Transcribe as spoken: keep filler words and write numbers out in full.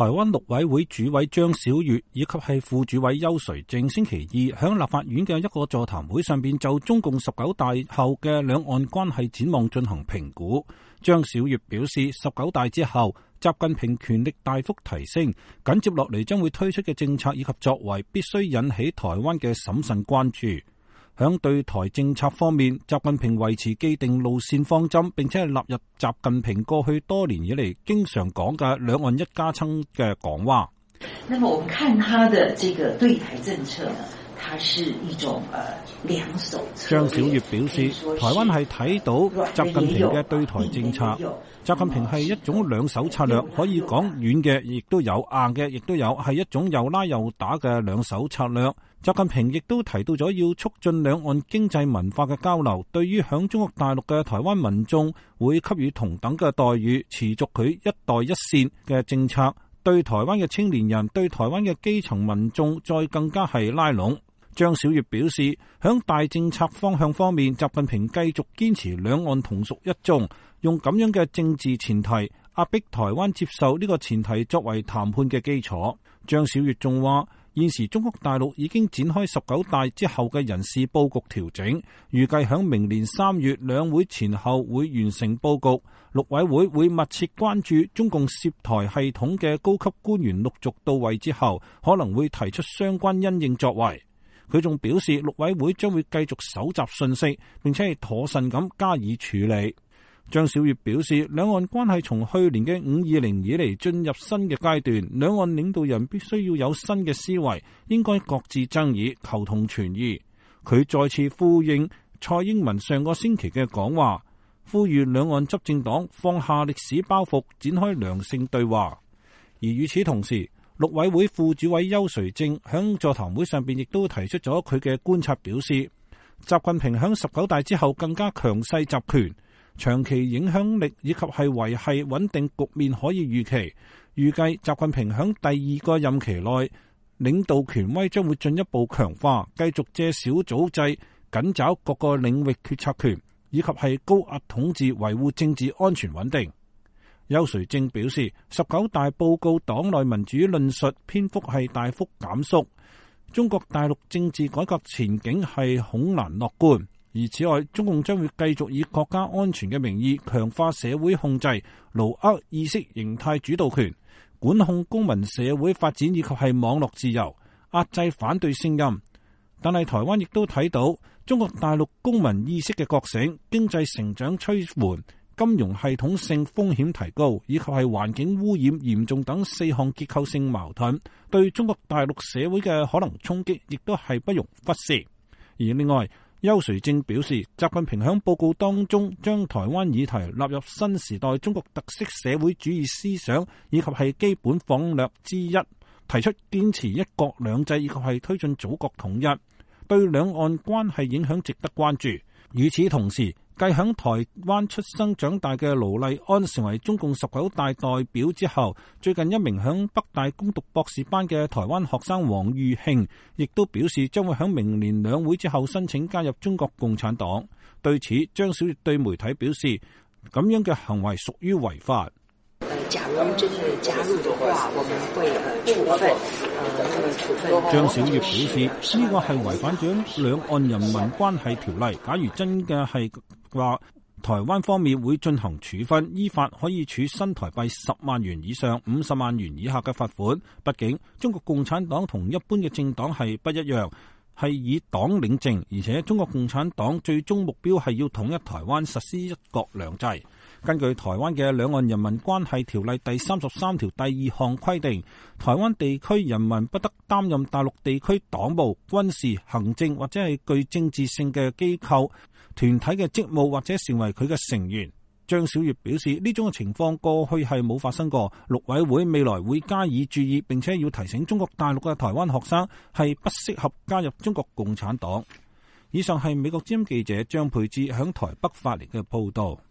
台灣陸委會主委張曉月以及係副主委邱垂正星期二響立法院嘅一個座談會上邊就中共十九大後嘅兩岸關係展望進行評估。張曉月表示，十九大之後，習近平權力大幅提升，緊接落嚟將會推出嘅政策以及作為必須引起台灣嘅審慎關注。響對台政策方面，習近平維持既定路線方針，並且係納入習近平過去多年以嚟經常講嘅兩岸一家親嘅講話。 那麼我們看他的這個對台政策呢，它是一種呃兩手策略。 張曉月表示，台灣係睇到習近平嘅對台政策，習近平係一種兩手策略，可以講軟嘅亦都有，硬嘅亦都有，係一種又拉又打嘅兩手策略。習近平亦都提到咗要促進兩岸經濟文化嘅交流，對於響中國大陸嘅台灣民眾會給予同等嘅待遇，持續佢一代一線嘅政策，對台灣嘅青年人、對台灣嘅基層民眾再更加係拉攏。張曉月表示，響大政策方向方面，習近平繼續堅持兩岸同屬一中，用咁樣嘅政治前提壓迫台灣接受呢個前提作為談判嘅基礎。張曉月仲話，現時中國大陸已經展開十九大之後嘅人事佈局調整，預計響明年三月兩會前後會完成佈局。陸委會會密切關注中共涉台系統嘅高級官員陸續到位之後，可能會提出相關因應作為。佢仲表示，陸委會將會繼續搜集信息，並且係妥善咁加以處理。張曉月表示，兩岸關係從去年嘅五二零以嚟進入新嘅階段，兩岸領導人必須要有新嘅思維，應該擱置爭議，求同存異。佢再次呼應蔡英文上個星期嘅講話，呼籲兩岸執政黨放下歷史包袱，展開良性對話。而與此同時，陸委會副主委邱垂正響座談會上邊亦都提出咗佢嘅觀察，表示習近平響十九大之後更加強勢集權，長期影響力以及係維繫穩定局面可以預期，預計習近平響第二個任期內領導權威將會進一步強化，繼續借小組制緊抓各個領域決策權，以及係高壓統治維護政治安全穩定。邱垂正表示，十九大報告黨內民主論述篇幅係大幅減縮，中國大陸政治改革前景係恐難樂觀。而此外，中共將會繼續以國家安全嘅名義強化社會控制，牢握意識形態主導權，管控公民社會發展以及係網絡自由，壓制反對聲音。但係台灣亦都睇到中國大陸公民意識嘅覺醒，經濟成長趨緩，金融系統性風險提高，以及係環境污染嚴重等四項結構性矛盾，對中國大陸社會嘅可能衝擊亦都係不容忽視。而另外，邱垂正表示，習近平喺報告當中將台灣議題納入新時代中國特色社會主義思想以及係基本方略之一，提出堅持一國兩制以及係推進祖國統一，對兩岸關係影響值得關注。與此同時，繼響台灣出生長大嘅盧麗安成為中共十九大代表之後，最近一名響北大攻讀博士班嘅台灣學生黃裕慶，亦都表示將會響明年兩會之後申請加入中國共產黨。對此，張曉月對媒體表示，咁樣嘅行為屬於違法。 假如真的加入的話，我們會處分。 張曉月表示，呢個係違反咗兩岸人民關係條例。假如真嘅係話，台灣方面會進行處分，依法可以處新台幣十萬元以上五十萬元以下嘅罰款。畢竟中國共產黨同一般嘅政黨係不一樣，係以黨領政，而且中國共產黨最終目標係要統一台灣，實施一國兩制。根據台灣嘅兩岸人民關係條例第三十三條第二項規定，台灣地區人民不得擔任大陸地區黨務、軍事、行政或者係具政治性嘅機構、團體嘅職務或者成為佢嘅成員。張曉月表示，呢種嘅情況過去係冇發生過，陸委會未來會加以注意，並且要提醒中國大陸嘅台灣學生係不適合加入中國共產黨。以上係美國之音記者張佩芝響台北發嚟嘅報道。